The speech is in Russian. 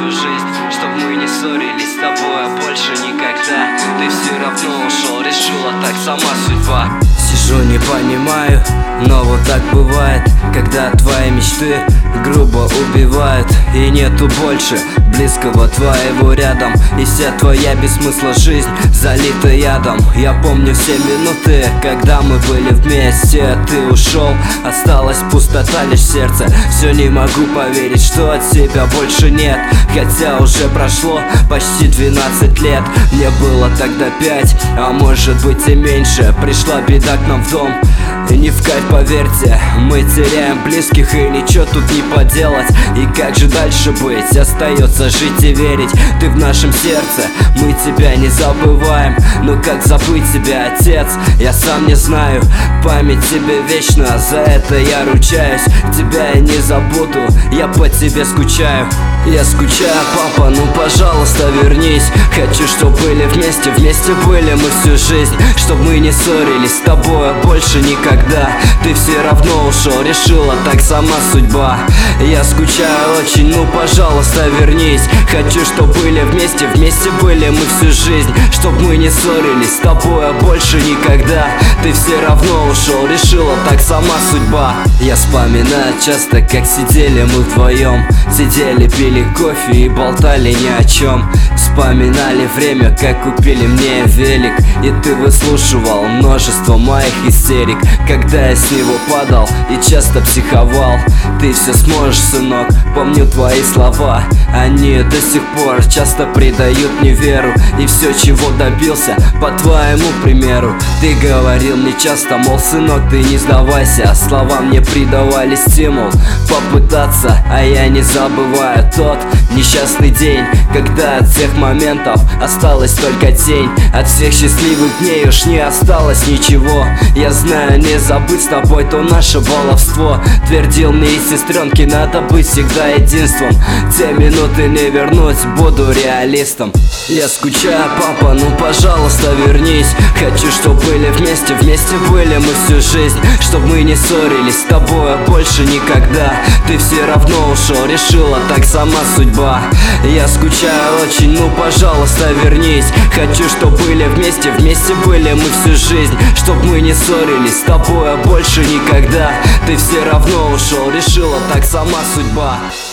всю жизнь, чтоб мы не ссорились с тобой больше никогда. Ты все равно ушел, решила так сама судьба. Сижу, не понимаю, но вот так бывает, когда твои мечты грубо убивают, и нету больше близкого твоего рядом, и вся твоя без смысла жизнь залита ядом. Я помню все минуты, когда мы были вместе, ты ушел, осталась пустота лишь в сердце. Все не могу поверить, что от тебя больше нет, хотя уже прошло почти 12 лет. Мне было тогда 5, а может быть и меньше. Пришла беда к нам в дом, и не в кайф, поверьте. Мы теряем близких, и ничего тут не поделать. И как же дальше быть? Остается жить и верить. Ты в нашем сердце, мы тебя не забываем. Но как забыть тебя, отец? Я сам не знаю. Память тебе вечна, за это я ручаюсь. Тебя я не забуду, я по тебе скучаю. Я скучаю, папа, ну пожалуйста вернись. Хочу, чтоб были вместе, вместе были мы всю жизнь. Чтоб мы не ссорились с тобой больше никогда. Ты все равно ушел, решила так сама судьба. Я скучаю очень, ну пожалуйста вернись. Хочу, чтоб были вместе, вместе были мы всю жизнь. Чтоб мы не ссорились с тобой больше никогда. Ты все равно ушел, решила так сама судьба. Я вспоминаю часто, как сидели мы вдвоем. Сидели, пили кофе и болтали ни о чем. Вспоминали время, как купили мне велик, и ты выслушивал множество моих истерик, когда я с него падал и часто психовал. Ты все сможешь, сынок, помню твои слова. Они до сих пор часто придают мне веру, и все, чего добился, по твоему примеру. Ты говорил мне часто, мол, сынок, ты не сдавайся. Слова мне придавали стимул попытаться, а я не забываю тот несчастный день, когда от всех моментов осталась только тень. От всех счастливых дней уж не осталось ничего. Я знаю, не забыть с тобой то наше баловство. Твердил мне и сестренки, надо быть всегда единством. Те минуты не вернуть, буду реалистом. Я скучаю, папа, ну пожалуйста вернись. Хочу, чтоб были вместе, вместе были мы всю жизнь. Чтоб мы не ссорились с тобой больше никогда. Ты все равно ушел, решила так сама судьба. Я скучаю очень, ну пожалуйста вернись. Хочу, чтоб были вместе, вместе были мы всю жизнь. Чтоб мы не ссорились с тобой больше никогда. Ты все равно ушел, решила так сама судьба.